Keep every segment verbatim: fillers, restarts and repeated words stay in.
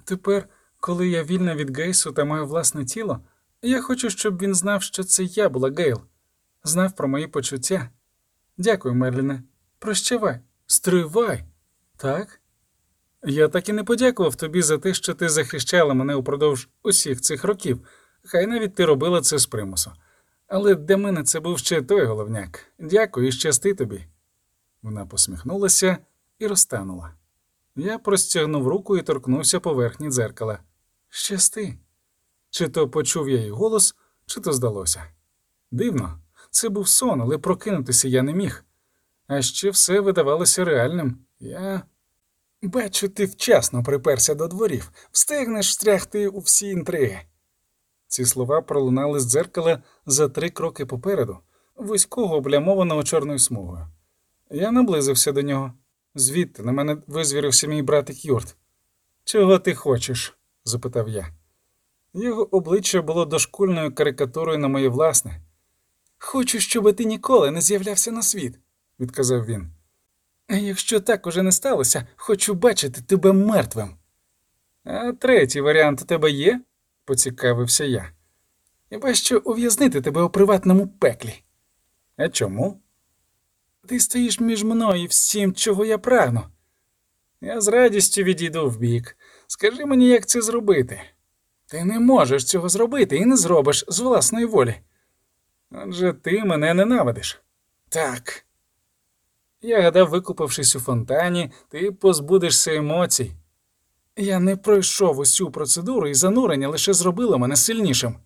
Тепер, коли я вільна від Гейсу та маю власне тіло, я хочу, щоб він знав, що це я була Гейл. Знав про мої почуття. Дякую, Мерліне. Прощавай. Стривай. Так? Я так і не подякував тобі за те, що ти захищала мене упродовж усіх цих років. Хай навіть ти робила це з примусу. Але для мене це був ще той головняк. Дякую і щасти тобі. Вона посміхнулася і розтанула. Я простягнув руку і торкнувся поверхні дзеркала. Щасти. Чи то почув я її голос, чи то здалося. Дивно. Це був сон, але прокинутися я не міг. А ще все видавалося реальним. Я... Бачу, ти вчасно приперся до дворів. Встигнеш встрягти у всі інтриги. Ці слова пролунали з дзеркала за три кроки попереду, вузького облямованого чорною смугою. Я наблизився до нього. Звідти на мене визвірився мій братик Юрт. «Чого ти хочеш?» – запитав я. Його обличчя було дошкульною карикатурою на моє власне. «Хочу, щоб ти ніколи не з'являвся на світ», – відказав він. «А якщо так уже не сталося, хочу бачити тебе мертвим». «А третій варіант у тебе є?» – поцікавився я. «Хіба що ув'язнити тебе у приватному пеклі». «А чому?» «Ти стоїш між мною і всім, чого я прагну». «Я з радістю відійду вбік. Скажи мені, як це зробити?» «Ти не можеш цього зробити і не зробиш з власної волі». «Отже, ти мене ненавидиш». «Так». Я гадав, викупавшись у фонтані, ти позбудешся емоцій. Я не пройшов усю процедуру, і занурення лише зробило мене сильнішим.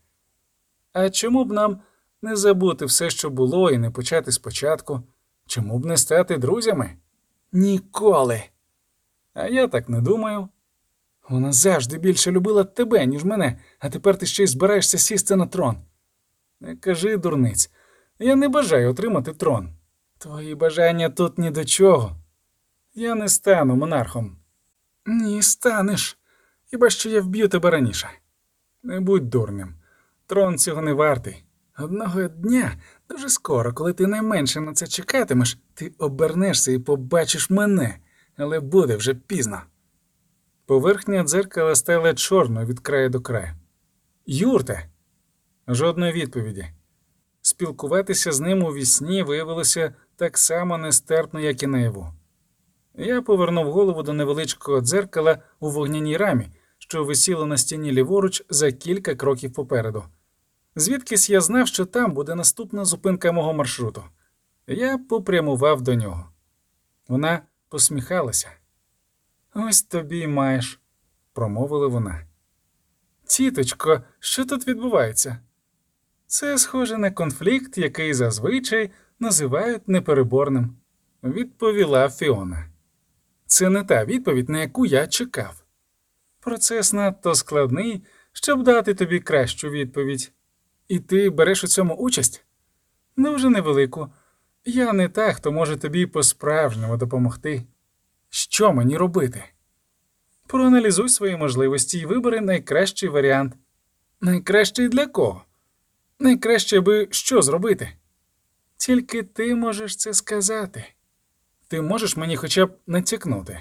А чому б нам не забути все, що було, і не почати спочатку? Чому б не стати друзями? Ніколи. А я так не думаю. Вона завжди більше любила тебе, ніж мене, а тепер ти ще й збираєшся сісти на трон. Не кажи, дурниць, я не бажаю отримати трон. Твої бажання тут ні до чого. Я не стану монархом. Ні, станеш. Хіба що я вб'ю тебе раніше. Не будь дурним. Трон цього не вартий. Одного дня, дуже скоро, коли ти найменше на це чекатимеш, ти обернешся і побачиш мене, але буде вже пізно. Поверхня дзеркала стала чорною від краю до краю. Юрте! Жодної відповіді. Спілкуватися з ним у вісні виявилося так само нестерпно, як і наяву. Я повернув голову до невеличкого дзеркала у вогняній рамі, що висіло на стіні ліворуч за кілька кроків попереду. Звідкись я знав, що там буде наступна зупинка мого маршруту. Я попрямував до нього. Вона посміхалася. «Ось тобі й маєш», – промовила вона. «Тіточко, що тут відбувається?» «Це схоже на конфлікт, який зазвичай називають непереборним», – відповіла Фіона. Це не та відповідь, на яку я чекав. Процес надто складний, щоб дати тобі кращу відповідь. І ти береш у цьому участь? Дуже невелику. Я не та, хто може тобі по-справжньому допомогти. Що мені робити? Проаналізуй свої можливості і вибери найкращий варіант. Найкращий для кого? Найкраще аби що зробити? Тільки ти можеш це сказати. Ти можеш мені хоча б натякнути.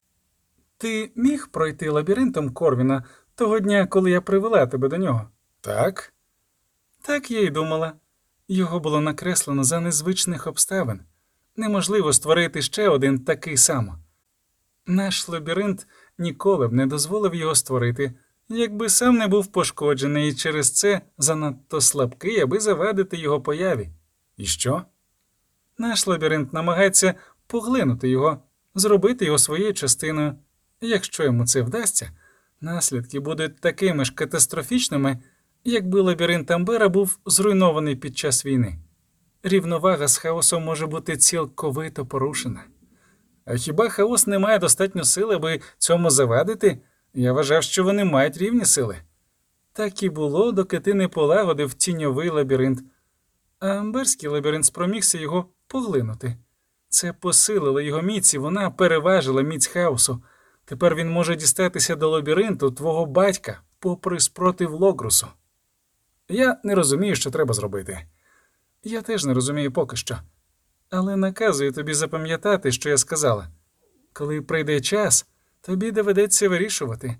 Ти міг пройти лабіринтом Корвіна того дня, коли я привела тебе до нього? Так. Так я й думала. Його було накреслено за незвичних обставин. Неможливо створити ще один такий само. Наш лабіринт ніколи б не дозволив його створити, якби сам не був пошкоджений і через це занадто слабкий, аби завадити його появі. І що? Наш лабіринт намагається поглинути його, зробити його своєю частиною. Якщо йому це вдасться, наслідки будуть такими ж катастрофічними, якби лабіринт Амбера був зруйнований під час війни. Рівновага з хаосом може бути цілковито порушена. А хіба хаос не має достатньо сили, аби цьому завадити? Я вважав, що вони мають рівні сили. Так і було, доки ти не полагодив тіньовий лабіринт. А амберський лабіринт спромігся його поглинути. Це посилило його міць, і вона переважила міць хаосу. Тепер він може дістатися до лабіринту твого батька, попри спротив Логрусу. Я не розумію, що треба зробити. Я теж не розумію поки що. Але наказую тобі запам'ятати, що я сказала. Коли прийде час, тобі доведеться вирішувати.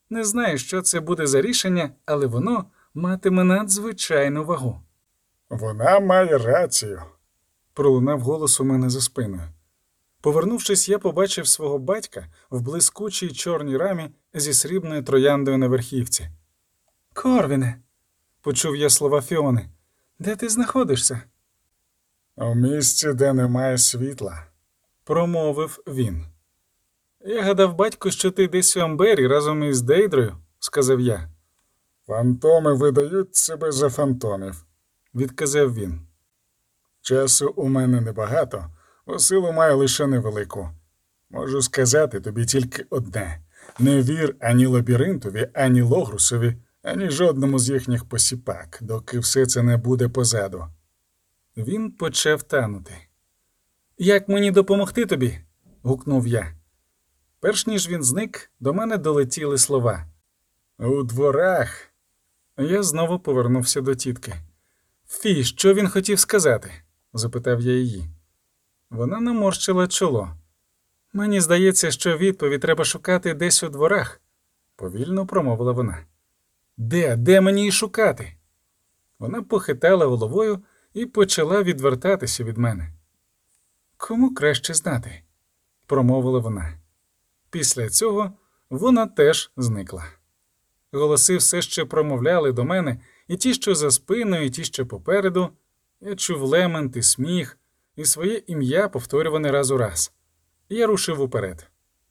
Не знаю, що це буде за рішення, але воно матиме надзвичайну вагу. Вона має рацію. Пролунав голос у мене за спиною. Повернувшись, я побачив свого батька в блискучій чорній рамі зі срібною трояндою на верхівці. «Корвіне!» – почув я слова Фіони. «Де ти знаходишся?» У місці, де немає світла. Промовив він. «Я гадав, батько, що ти десь у Амбері разом із Дейдрою», – сказав я. Фантоми видають себе за фантомів. Відказав він. Часу у мене небагато, бо силу маю лише невелику. Можу сказати тобі тільки одне. Не вір ані лабіринтові, ані Логрусові, ані жодному з їхніх посіпак, доки все це не буде позаду. Він почав танути. «Як мені допомогти тобі?» – гукнув я. Перш ніж він зник, до мене долетіли слова. У дворах. Я знову повернувся до тітки. «Фі, що він хотів сказати?» – запитав я її. Вона наморщила чоло. «Мені здається, що відповідь треба шукати десь у дворах», – повільно промовила вона. «Де? Де мені її шукати?» Вона похитала головою і почала відвертатися від мене. «Кому краще знати?» – промовила вона. Після цього вона теж зникла. Голоси все ще промовляли до мене, і ті, що за спиною, і ті, що попереду. Я чув лемент і сміх, і своє ім'я повторюване раз у раз. Я рушив уперед.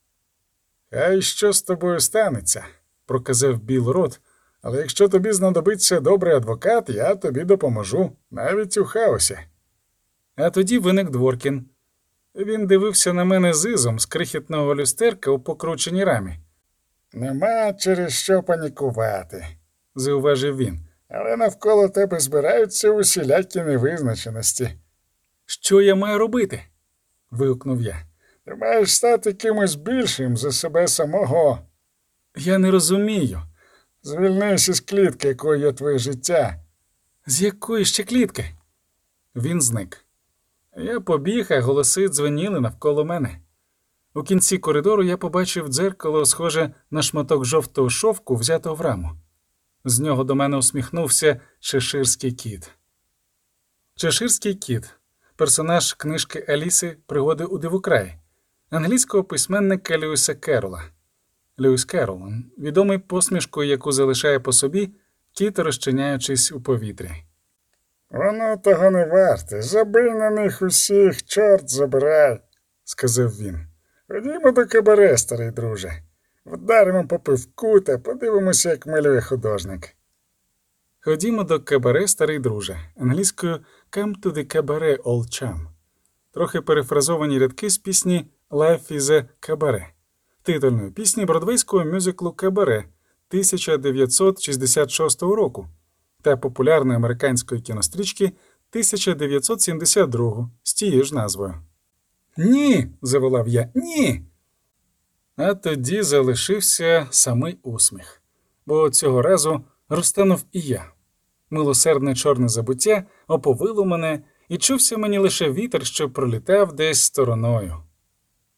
«Хай що з тобою станеться», – проказав Біл Рот, «але якщо тобі знадобиться добрий адвокат, я тобі допоможу, навіть у хаосі». А тоді виник Дворкін. Він дивився на мене зизом з крихітного люстерка у покрученій рамі. «Нема через що панікувати», – зауважив він. «Але навколо тебе збираються усілякі невизначеності». «Що я маю робити?» – вигукнув я. «Ти маєш стати кимось більшим за себе самого». «Я не розумію». «Звільнись із клітки, якою є твоє життя». «З якої ще клітки?» Він зник. Я побіг, а голоси дзвеніли навколо мене. У кінці коридору я побачив дзеркало, схоже на шматок жовтого шовку, взятого в раму. З нього до мене усміхнувся Чеширський кіт. Чеширський кіт – персонаж книжки Аліси «Пригоди у дивокраї» англійського письменника Льюіса Керрола. Льюіс Керрол – відомий посмішкою, яку залишає по собі кіт, розчиняючись у повітрі. «Воно того не варте. Забий на них усіх, чорт забирай», – сказав він. «Ходімо до кабаре, старий друже. Вдаримо по пивку та подивимося, як малює художник». Ходімо до кабаре, старий друже, англійською «Come to the cabaret, old chum». Трохи перефразовані рядки з пісні «Life is a cabaret», титульної пісні бродвейського мюзиклу «Кабаре» тисяча дев'ятсот шістдесят шостого року та популярної американської кінострічки тисяча дев'ятсот сімдесят другого з тією ж назвою. «Ні!» – заволав я. «Ні!» А тоді залишився самий усміх, бо цього разу розтанув і я. Милосердне чорне забуття оповило мене, і чувся мені лише вітер, що пролітав десь стороною.